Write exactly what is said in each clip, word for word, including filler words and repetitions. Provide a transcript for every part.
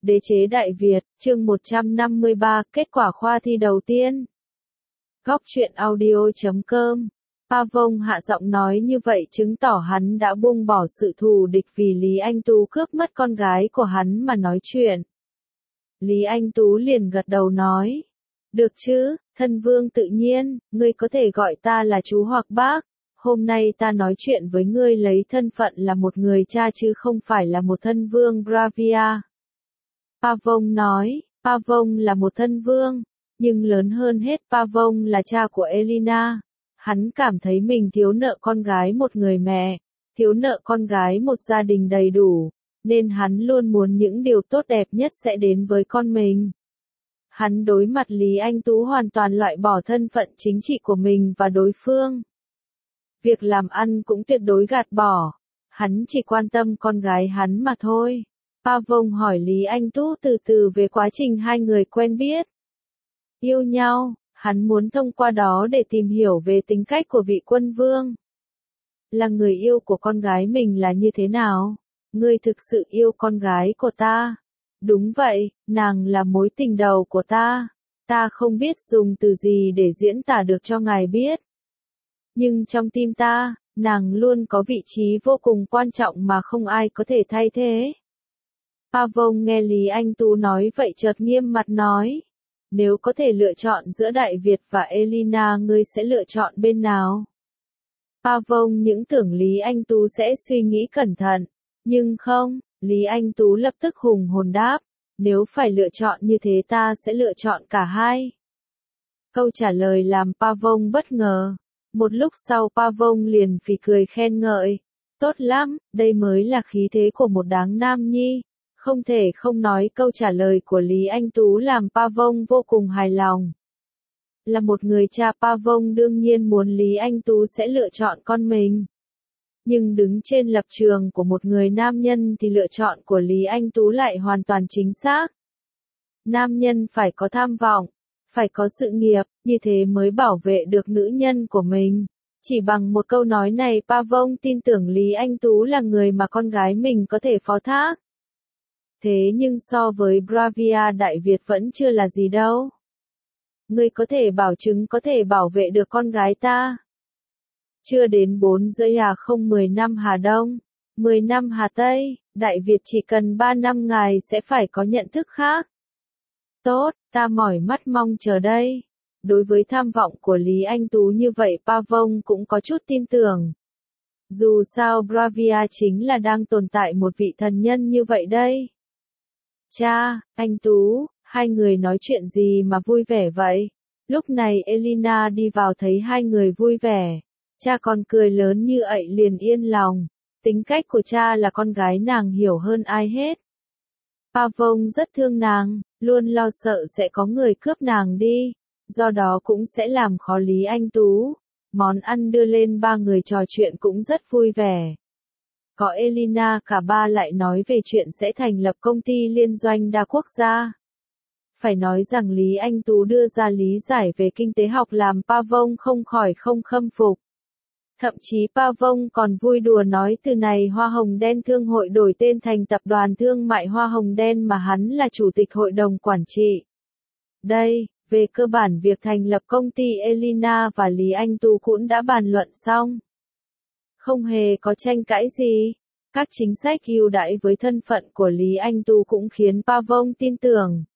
Đế chế Đại Việt, chương một trăm năm mươi ba, kết quả khoa thi đầu tiên. Góc truyện audio chấm com. Pavon hạ giọng nói như vậy chứng tỏ hắn đã buông bỏ sự thù địch vì Lý Anh Tú cướp mất con gái của hắn mà nói chuyện. Lý Anh Tú liền gật đầu nói. Được chứ, thân vương tự nhiên, ngươi có thể gọi ta là chú hoặc bác. Hôm nay ta nói chuyện với ngươi lấy thân phận là một người cha chứ không phải là một thân vương Bravia. Pavon nói, Pavon là một thân vương, nhưng lớn hơn hết Pavon là cha của Elina. Hắn cảm thấy mình thiếu nợ con gái một người mẹ, thiếu nợ con gái một gia đình đầy đủ, nên hắn luôn muốn những điều tốt đẹp nhất sẽ đến với con mình. Hắn đối mặt Lý Anh Tú hoàn toàn loại bỏ thân phận chính trị của mình và đối phương. Việc làm ăn cũng tuyệt đối gạt bỏ, hắn chỉ quan tâm con gái hắn mà thôi. Pavon hỏi Lý Anh Tú từ từ về quá trình hai người quen biết. Yêu nhau, hắn muốn thông qua đó để tìm hiểu về tính cách của vị quân vương. Là người yêu của con gái mình là như thế nào? Ngươi thực sự yêu con gái của ta? Đúng vậy, nàng là mối tình đầu của ta. Ta không biết dùng từ gì để diễn tả được cho ngài biết. Nhưng trong tim ta, nàng luôn có vị trí vô cùng quan trọng mà không ai có thể thay thế. Pavon nghe Lý Anh Tú nói vậy chợt nghiêm mặt nói. Nếu có thể lựa chọn giữa Đại Việt và Elina ngươi sẽ lựa chọn bên nào? Pavon những tưởng Lý Anh Tú sẽ suy nghĩ cẩn thận. Nhưng không, Lý Anh Tú lập tức hùng hồn đáp. Nếu phải lựa chọn như thế ta sẽ lựa chọn cả hai. Câu trả lời làm Pavon bất ngờ. Một lúc sau Pavon liền phì cười khen ngợi. Tốt lắm, đây mới là khí thế của một đáng nam nhi. Không thể không nói câu trả lời của Lý Anh Tú làm Pavon vô cùng hài lòng. Là một người cha Pavon đương nhiên muốn Lý Anh Tú sẽ lựa chọn con mình. Nhưng đứng trên lập trường của một người nam nhân thì lựa chọn của Lý Anh Tú lại hoàn toàn chính xác. Nam nhân phải có tham vọng, phải có sự nghiệp, như thế mới bảo vệ được nữ nhân của mình. Chỉ bằng một câu nói này Pavon tin tưởng Lý Anh Tú là người mà con gái mình có thể phó thác. Thế nhưng so với Bravia Đại Việt vẫn chưa là gì đâu. Ngươi có thể bảo chứng có thể bảo vệ được con gái ta. Chưa đến bốn rưỡi Hà không mười năm Hà Đông, mười năm Hà Tây, Đại Việt chỉ cần ba năm ngài sẽ phải có nhận thức khác. Tốt, ta mỏi mắt mong chờ đây. Đối với tham vọng của Lý Anh Tú như vậy Pavon cũng có chút tin tưởng. Dù sao Bravia chính là đang tồn tại một vị thần nhân như vậy đây. Cha, anh Tú, hai người nói chuyện gì mà vui vẻ vậy? Lúc này Elina đi vào thấy hai người vui vẻ. Cha còn cười lớn như ậy liền yên lòng. Tính cách của cha là con gái nàng hiểu hơn ai hết. Pavon rất thương nàng, luôn lo sợ sẽ có người cướp nàng đi. Do đó cũng sẽ làm khó Lý Anh Tú. Món ăn đưa lên ba người trò chuyện cũng rất vui vẻ. Có Elina cả ba lại nói về chuyện sẽ thành lập công ty liên doanh đa quốc gia. Phải nói rằng Lý Anh Tú đưa ra lý giải về kinh tế học làm Pavon không khỏi không khâm phục. Thậm chí Pavon còn vui đùa nói từ này Hoa Hồng Đen Thương hội đổi tên thành Tập đoàn Thương mại Hoa Hồng Đen mà hắn là chủ tịch hội đồng quản trị. Đây, về cơ bản việc thành lập công ty Elina và Lý Anh Tú cũng đã bàn luận xong. Không hề có tranh cãi gì. Các chính sách ưu đãi với thân phận của Lý Anh Tú cũng khiến Pavon tin tưởng.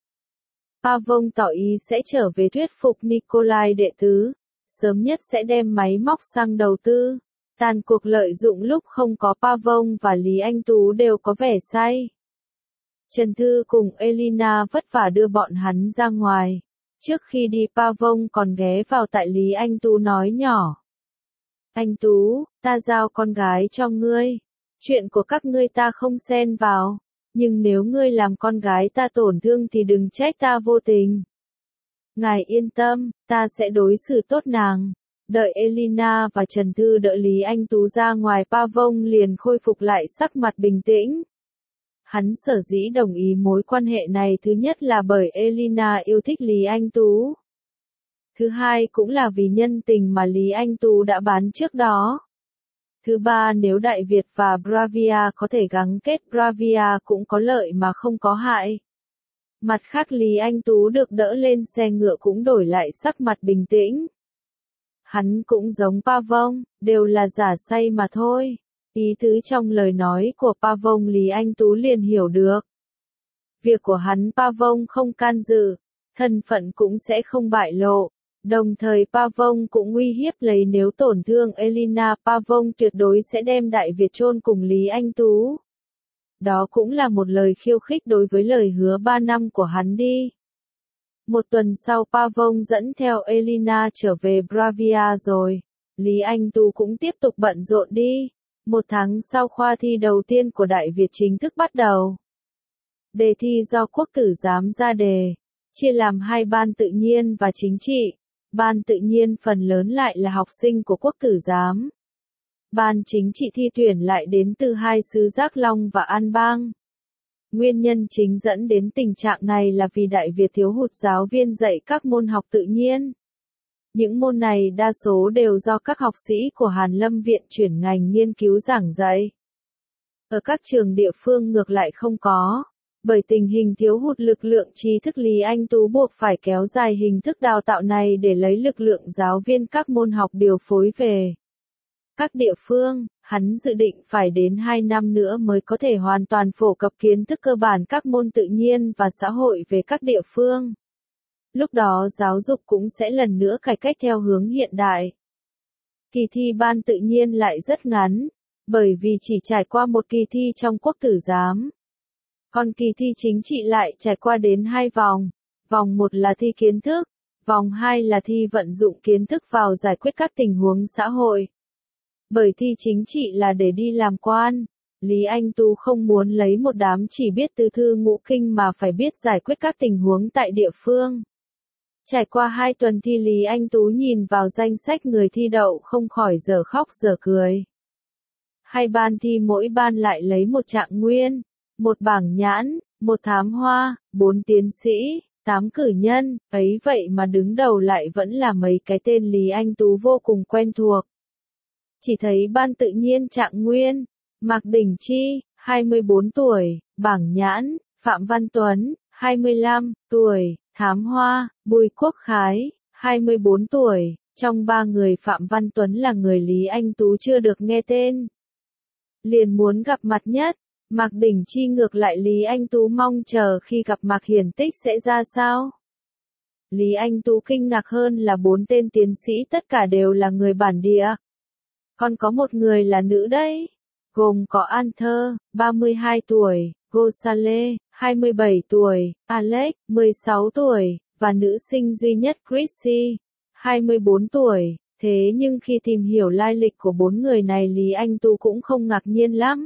Pavon tỏ ý sẽ trở về thuyết phục Nikolai đệ tứ. Sớm nhất sẽ đem máy móc sang đầu tư. Tàn cuộc lợi dụng lúc không có Pavon và Lý Anh Tú đều có vẻ say. Trần Thư cùng Elina vất vả đưa bọn hắn ra ngoài. Trước khi đi Pavon còn ghé vào tại Lý Anh Tú nói nhỏ. Anh Tú, ta giao con gái cho ngươi. Chuyện của các ngươi ta không xen vào. Nhưng nếu ngươi làm con gái ta tổn thương thì đừng trách ta vô tình. Ngài yên tâm, ta sẽ đối xử tốt nàng. Đợi Elina và Trần Thư đỡ Lý Anh Tú ra ngoài Pavon liền khôi phục lại sắc mặt bình tĩnh. Hắn sở dĩ đồng ý mối quan hệ này thứ nhất là bởi Elina yêu thích Lý Anh Tú. Thứ hai cũng là vì nhân tình mà Lý Anh Tú đã bán trước đó. Thứ ba nếu Đại Việt và Bravia có thể gắn kết Bravia cũng có lợi mà không có hại. Mặt khác Lý Anh Tú được đỡ lên xe ngựa cũng đổi lại sắc mặt bình tĩnh. Hắn cũng giống Pavong, đều là giả say mà thôi. Ý tứ trong lời nói của Pavong Lý Anh Tú liền hiểu được. Việc của hắn Pavong không can dự, thân phận cũng sẽ không bại lộ. Đồng thời Pavong cũng uy hiếp lấy nếu tổn thương Elina, Pavong tuyệt đối sẽ đem Đại Việt chôn cùng Lý Anh Tú. Đó cũng là một lời khiêu khích đối với lời hứa ba năm của hắn đi. Một tuần sau Pavong dẫn theo Elina trở về Bravia rồi. Lý Anh Tú cũng tiếp tục bận rộn đi. Một tháng sau khoa thi đầu tiên của Đại Việt chính thức bắt đầu. Đề thi do quốc tử giám ra đề, chia làm hai ban tự nhiên và chính trị. Ban tự nhiên phần lớn lại là học sinh của quốc tử giám. Ban chính trị thi tuyển lại đến từ hai xứ Giác Long và An Bang. Nguyên nhân chính dẫn đến tình trạng này là vì Đại Việt thiếu hụt giáo viên dạy các môn học tự nhiên. Những môn này đa số đều do các học sĩ của Hàn Lâm Viện chuyển ngành nghiên cứu giảng dạy. Ở các trường địa phương ngược lại không có. Bởi tình hình thiếu hụt lực lượng trí thức Lý Anh Tú buộc phải kéo dài hình thức đào tạo này để lấy lực lượng giáo viên các môn học điều phối về các địa phương. Hắn dự định phải đến hai năm nữa mới có thể hoàn toàn phổ cập kiến thức cơ bản các môn tự nhiên và xã hội về các địa phương. Lúc đó giáo dục cũng sẽ lần nữa cải cách theo hướng hiện đại. Kỳ thi ban tự nhiên lại rất ngắn, bởi vì chỉ trải qua một kỳ thi trong quốc tử giám. Còn kỳ thi chính trị lại trải qua đến hai vòng. Vòng một là thi kiến thức, vòng hai là thi vận dụng kiến thức vào giải quyết các tình huống xã hội. Bởi thi chính trị là để đi làm quan, Lý Anh Tú không muốn lấy một đám chỉ biết từ thư ngũ kinh mà phải biết giải quyết các tình huống tại địa phương. Trải qua hai tuần thi Lý Anh Tú nhìn vào danh sách người thi đậu không khỏi dở khóc dở cười. Hai ban thi mỗi ban lại lấy một trạng nguyên, một bảng nhãn, một thám hoa, bốn tiến sĩ, tám cử nhân, ấy vậy mà đứng đầu lại vẫn là mấy cái tên Lý Anh Tú vô cùng quen thuộc. Chỉ thấy ban tự nhiên trạng nguyên, Mạc Đỉnh Chi, hai mươi bốn tuổi, bảng nhãn, Phạm Văn Tuấn, hai mươi lăm tuổi, thám hoa, Bùi Quốc Khái, hai mươi bốn tuổi. Trong ba người Phạm Văn Tuấn là người Lý Anh Tú chưa được nghe tên. Liền muốn gặp mặt nhất. Mạc Đỉnh Chi ngược lại Lý Anh Tú mong chờ khi gặp Mạc Hiển Tích sẽ ra sao. Lý Anh Tú kinh ngạc hơn là bốn tên tiến sĩ tất cả đều là người bản địa. Còn có một người là nữ đấy, gồm có Arthur, ba mươi hai tuổi, Gosale, hai mươi bảy tuổi, Alex, mười sáu tuổi, và nữ sinh duy nhất Chrissy, hai mươi bốn tuổi. Thế nhưng khi tìm hiểu lai lịch của bốn người này Lý Anh Tú cũng không ngạc nhiên lắm.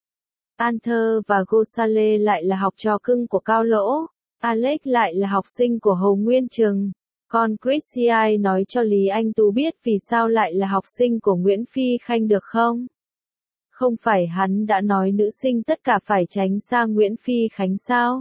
Arthur và Gosale lại là học trò cưng của Cao Lỗ, Alex lại là học sinh của Hồ Nguyên Trừng. Còn Chrissy ai nói cho Lý Anh Tú biết vì sao lại là học sinh của Nguyễn Phi Khanh được không? Không phải hắn đã nói nữ sinh tất cả phải tránh xa Nguyễn Phi Khánh sao?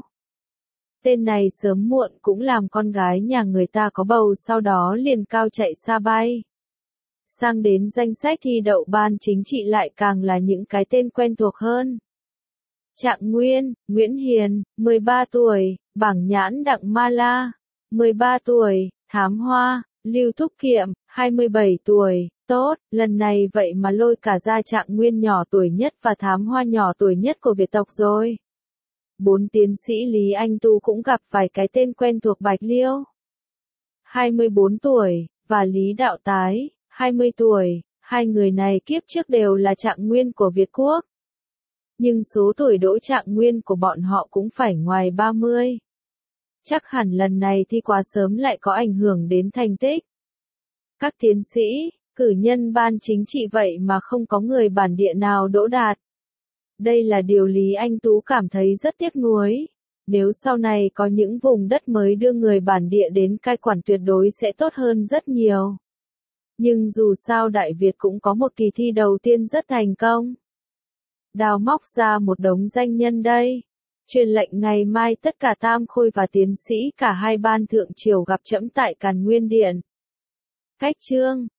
Tên này sớm muộn cũng làm con gái nhà người ta có bầu sau đó liền cao chạy xa bay. Sang đến danh sách thi đậu ban chính trị lại càng là những cái tên quen thuộc hơn. Trạng nguyên, Nguyễn Hiền, mười ba tuổi, bảng nhãn Đặng Ma La, mười ba tuổi, thám hoa, Lưu Thúc Kiệm, hai mươi bảy tuổi, tốt, lần này vậy mà lôi cả ra trạng nguyên nhỏ tuổi nhất và thám hoa nhỏ tuổi nhất của Việt tộc rồi. Bốn tiến sĩ Lý Anh Tú cũng gặp vài cái tên quen thuộc Bạch Liêu, hai mươi bốn tuổi, và Lý Đạo Tái, hai mươi tuổi, hai người này kiếp trước đều là trạng nguyên của Việt Quốc. Nhưng số tuổi đỗ trạng nguyên của bọn họ cũng phải ngoài ba mươi. Chắc hẳn lần này thi quá sớm lại có ảnh hưởng đến thành tích. Các tiến sĩ, cử nhân ban chính trị vậy mà không có người bản địa nào đỗ đạt. Đây là điều Lý Anh Tú cảm thấy rất tiếc nuối. Nếu sau này có những vùng đất mới đưa người bản địa đến cai quản tuyệt đối sẽ tốt hơn rất nhiều. Nhưng dù sao Đại Việt cũng có một kỳ thi đầu tiên rất thành công. Đào móc ra một đống danh nhân đây. Truyền lệnh ngày mai tất cả tam khôi và tiến sĩ cả hai ban thượng triều gặp trẫm tại Càn Nguyên Điện. Cách chương